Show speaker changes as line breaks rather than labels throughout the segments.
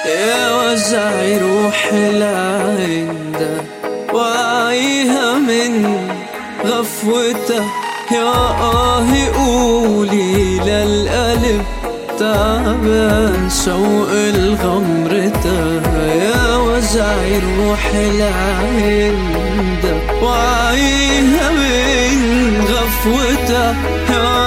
يا وجعي روح لعندك وعيها من غفوتك، يا قولي للقلب تعبان شوق الغمرتك. يا وجعي روح لعندك وعيها من غفوتك، يا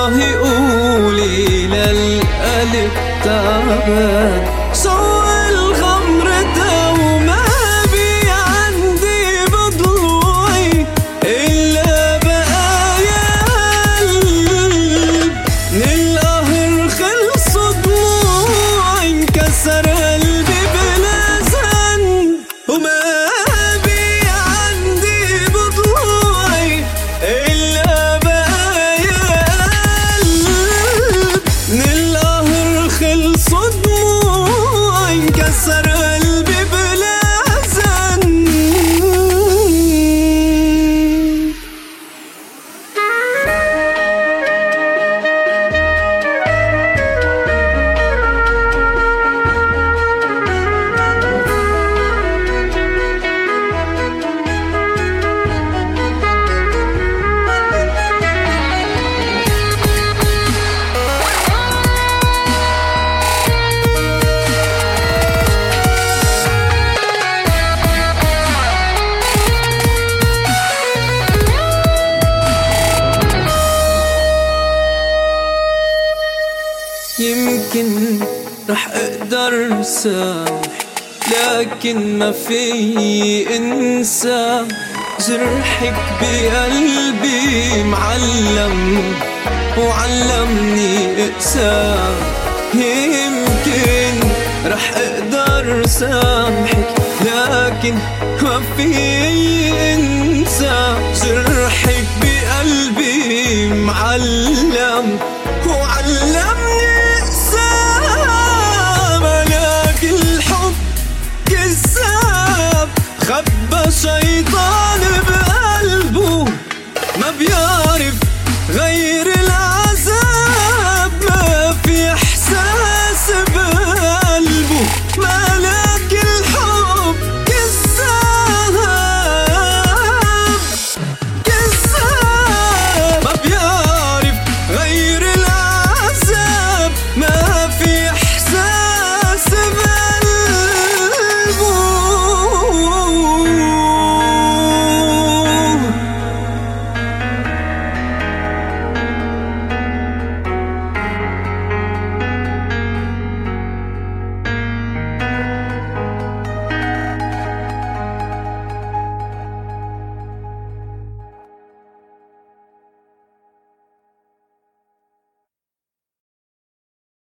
قولي للقلب تعبان شوق الغمرتك. وما بي عندي بضلوعي إلا بقايا قلب، من القهر خلصوا دموعي انكسر قلبي بلا ذنب. وما بي عندي بضلوعي إلا بقايا قلب، من القهر خلصوا دموعي انكسر قلبي بلا ذنب. يمكن رح اقدر سامح، لكن ما في انسى جرحك بقلبي معلم وعلمني اقسى. يمكن رح اقدر سامحك، لكن ما في انسى جرحك بقلبي معلم وعلمني